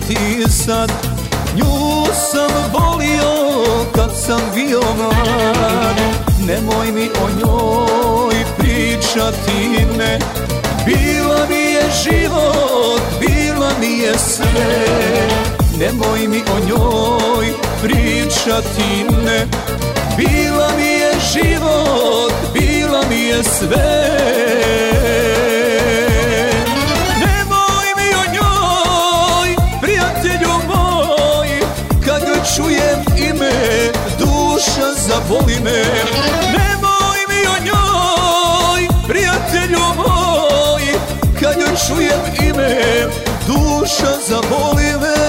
pričati sad. Nju sam volio kad sam bio mlad. Nemoj mi o njoj pričati, ne. Bila mi je život, bila mi je sve. Nemoj mi o njoj pričati, ne. Bila mi je život, bila mi je sve. Nemoj mi o njoj, prijatelju moj, kad joj čujem ime, duša zavoli me. Nemoj mi o njoj, prijatelju moj, kad joj čujem ime, duša zavoli me.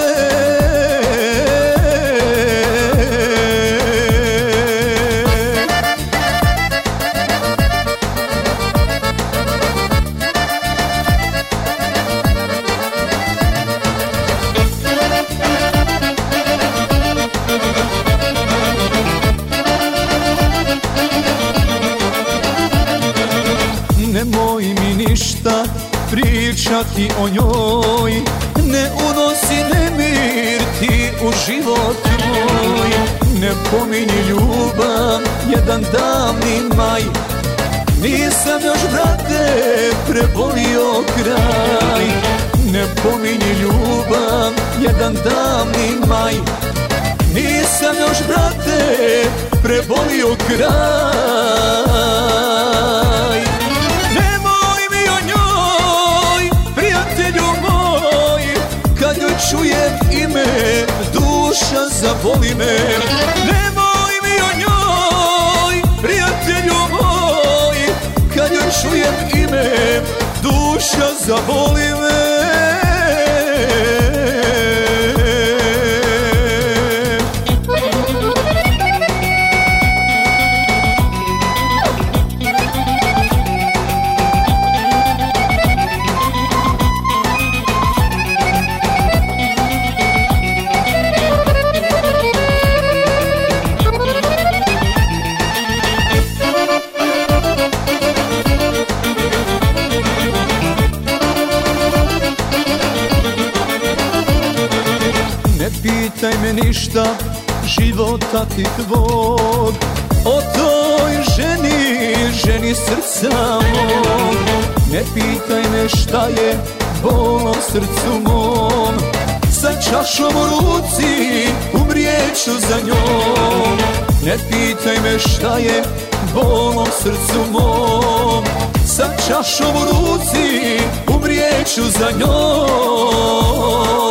Nemoj mi ništa pričati o njoj, ne unosi nemir ti u život moj. Ne pominji ljubav, jedan davni maj, nisam još, brate, prebolio kraj. Ne pominji ljubav, jedan davni maj, nisam još, brate, prebolio kraj. Čujem ime, duša zavoli me. Nemoj mi o njoj, prijatelju moj, kad joj čujem ime, duša zavoli me. Ne pitaj me ništa, života ti tvog, o toj ženi, ženi srca mog. Ne pitaj me šta je bolom srcu mom, sa čašom u ruci umrijeću za njom. Ne pitaj me šta je bolom srcu mom, sa čašom u ruci umrijeću za njom.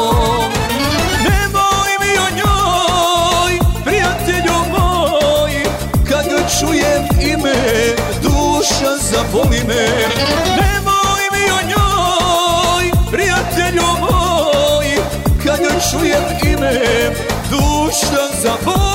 Čujem ime, duša zavoli me. Nemoj mi o njoj, prijatelju moj, kad joj čujem ime, duša zavoli me.